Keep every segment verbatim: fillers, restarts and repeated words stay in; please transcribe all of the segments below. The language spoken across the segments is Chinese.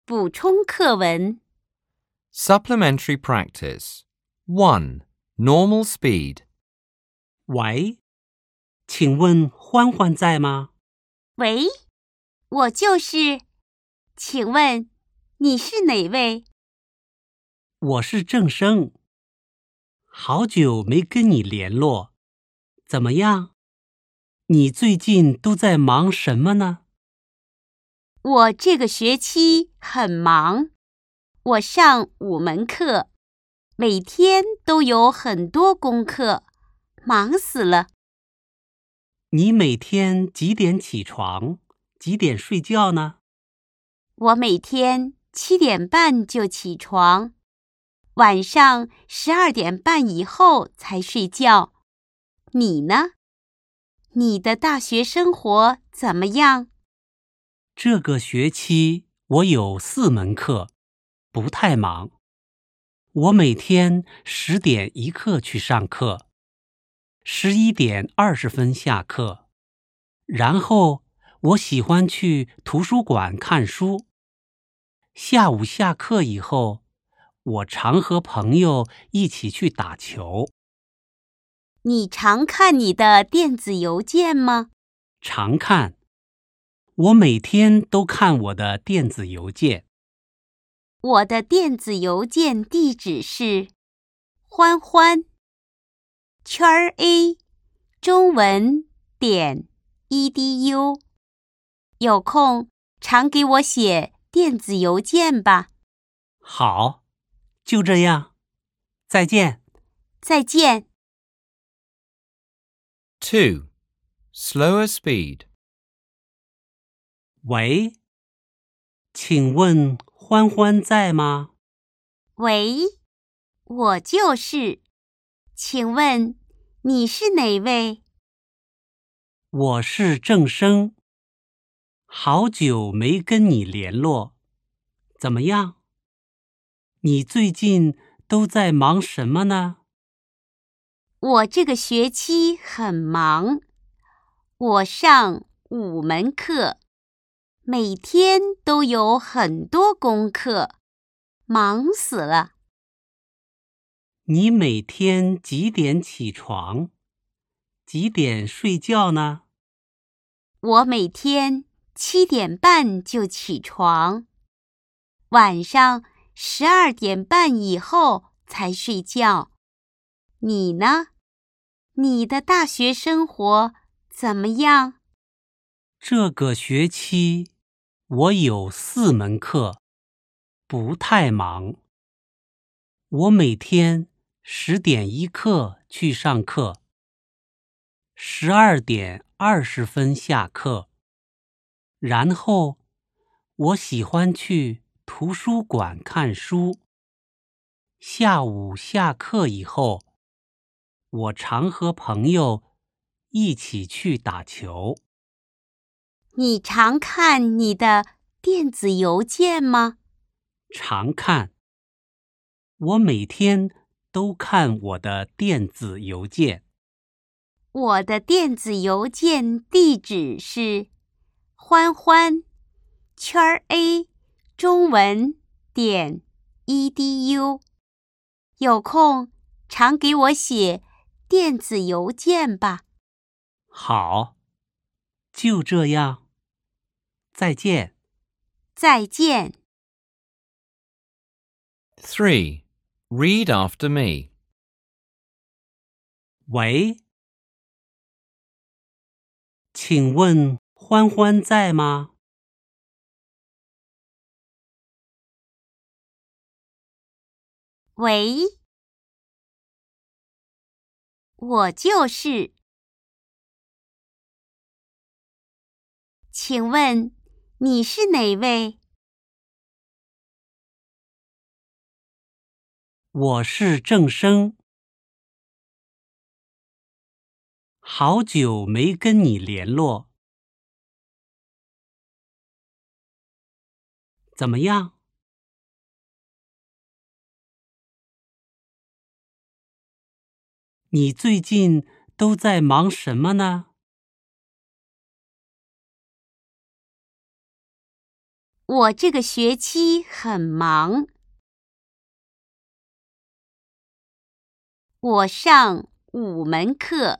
补充课文 Supplementary practice. one. Normal speed. 喂，请问欢欢在吗？ 喂，我就是。请问你是哪位？ 我是郑生，好久没跟你联络，怎么样？你最近都在忙什么呢？ 我这个学期很忙，我上五门课，每天都有很多功课，忙死了。 你每天几点起床？几点睡觉呢？ 我每天七点半就起床，晚上十二点半以后才睡觉。你呢？你的大学生活怎么样？ 这个学期我有四门课，不太忙。我每天十点一刻去上课，十一点二十分下课，然后我喜欢去图书馆看书。下午下课以后，我常和朋友一起去打球。 你常看你的电子邮件吗？ 常看。我每天都看我的电子邮件。 我的电子邮件地址是欢欢圈 a 中文点 e d u。有空常给我写电子邮件吧。 好，就这样，再见。 再见。 two. Slower speed. 喂，请问欢欢在吗？ 喂，我就是。请问你是哪位？ 我是郑生，好久没跟你联络，怎么样？你最近都在忙什么呢？ 我这个学期很忙，我上五门课，每天都有很多功课，忙死了。 你每天几点起床？几点睡觉呢？ 我每天七点半就起床，晚上十二点半以后才睡觉。你呢？你的大学生活怎么样？ 这个学期我有四门课，不太忙。我每天十点一刻去上课，十二点二十分下课，然后我喜欢去图书馆看书。下午下课以后，我常和朋友一起去打球。 你常看你的电子邮件吗？ 常看。我每天都看我的电子邮件。 我的电子邮件地址是欢欢圈 a 中文点 e d u。有空常给我写电子邮件吧。 好，就这样，再见。 再见。 three. Read after me. 喂，请问欢欢在吗？ 喂，我就是。请问你是哪位？ 我是郑生，好久没跟你联络，怎么样？你最近都在忙什么呢？ 我这个学期很忙。我上五门课，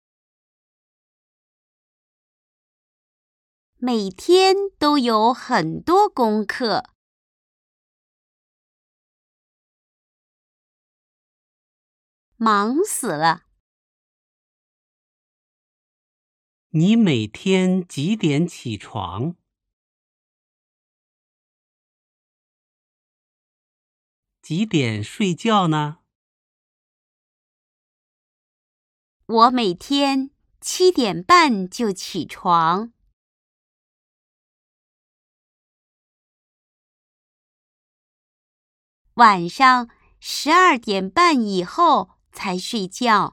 每天都有很多功课。忙死了。 你每天几点起床？几点睡觉呢？ 我每天七点半就起床。晚上十二点半以后才睡觉。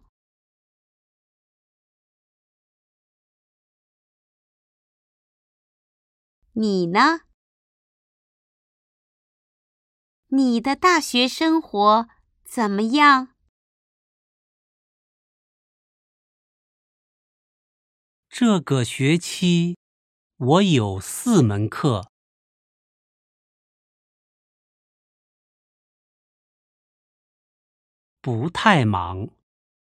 你呢？你的大学生活怎么样？ 这个学期我有四门课，不太忙。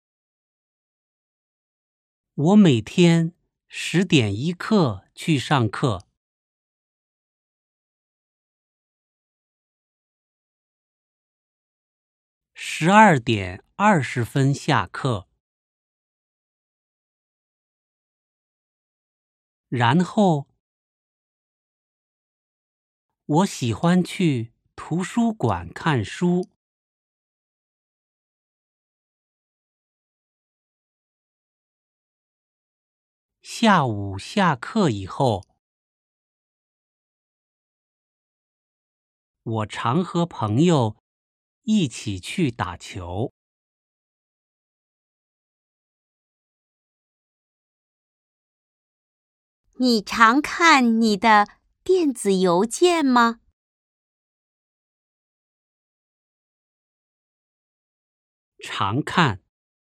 我每天十点一刻去上课，十二点二十分下课，然后我喜欢去图书馆看书。下午下课以后，我常和朋友一起去打球。 你常看你的电子邮件吗？ 常看。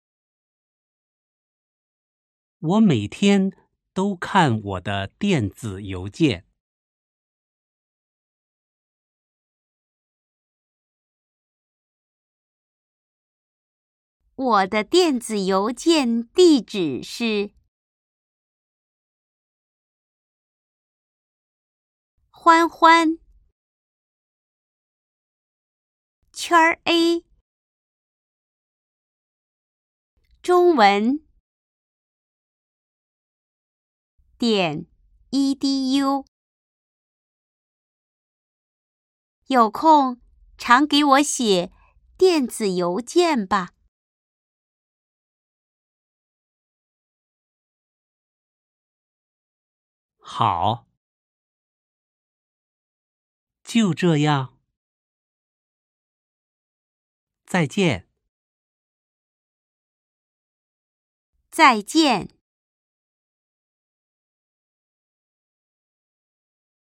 我每天都看我的电子邮件。 我的电子邮件地址是欢欢圈 A 中文点 E D U。有空常给我写电子邮件吧。 好，就这样，再见。 再见。